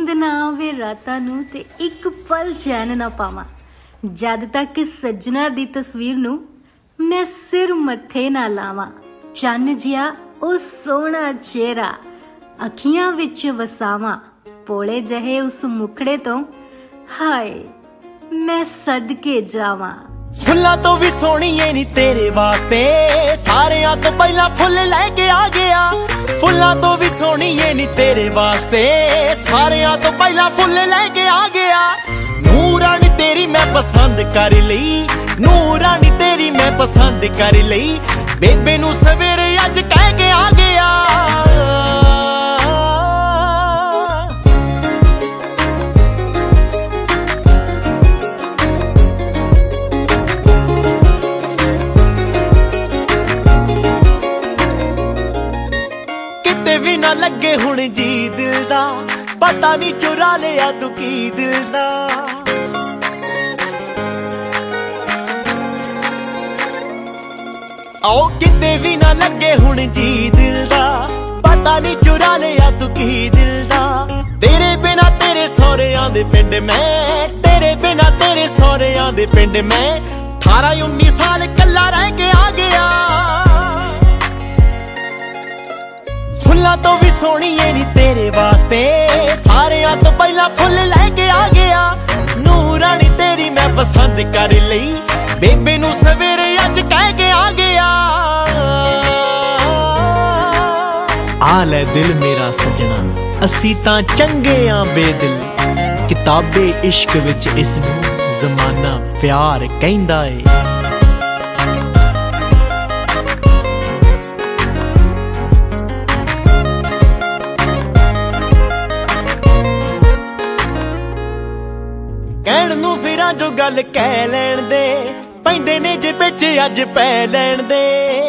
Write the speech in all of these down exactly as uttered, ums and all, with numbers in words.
ना आवे रातां नूं ते एक पल चैन ना पावां, जद तक सज्जना दी तस्वीर नूं मैं सिर मत्थे ना लावां। चन्न जिहा ओ सोहना चेहरा अखियां विच वसावां, पोले जहे उस मुखड़े तो हाय मैं सदके जावां। फुल्लां तो भी सोहणीए नी तेरे वास्ते, सारियां तो पहला फुल लैके आ गया। फुल्लां तो भी सोहणीए नी तेरे वास्ते, सारियां तो पहला फुल लैके आ गया। नूरानी तेरी मैं पसंद कर लई, नूरानी तेरी मैं पसंद कर लई, बेबे नू सवेरे अज कह के आ गया। किते भी ना लगे हुण जी दिल दा, पता नहीं चुरा लिया तू की दिल दा। आओ किते भी ना लगे हुण जी दिल दा, पता नहीं चुरा लिया तू की दिल दा। तेरे बिना तेरे सौरियां दे पिंड मैं, तेरे बिना तेरे सौरियां दे पिंड मैं, अठारह उन्नीस साल कल्ला रह के आ गया। फुल्लां तो भी सोहणीए नी तेरे वास्ते, सारियां तो पहला फुल लैके आ गया। नूरानी तेरी मैं पसंद कर लई, बेबे नू सवेरे अज कह के आ गया। आ ले दिल मेरा सजना, असी तां चंगे आ बेदिल, किताबे इश्क विच इसनू जमाना प्यार कहंदा ए। कहण नू फिरां जो गल कह लैण दे, पैंदे ने जे बिच अज पै लैण दे।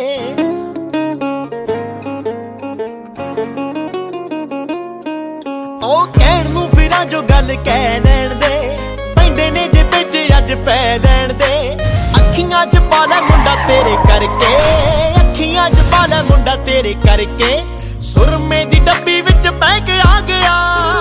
ओ कहण नू फिरां जो गल कह लैण दे, पैंदे ने जे बिच अज पै लैण दे। अखियां च पा लै मुंडा तेरे करके, अखियां च पा लै मुंडा तेरे करके, सुरमे दी डब्बी विच पै के आ गया।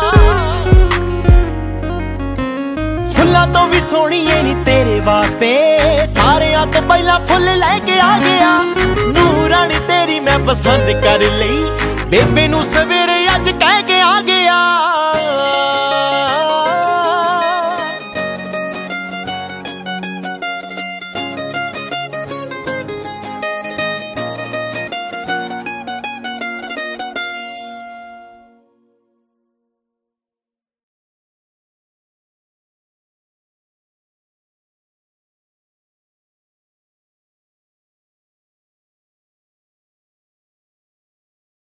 फुल्लां तो भी सोहणीए नी तेरे वास्ते, सारियां तो पहला फुल लैके आ गया। नूरानी तेरी मैं पसंद कर लई, बेबे नू सवेरे अज कह के आ गया।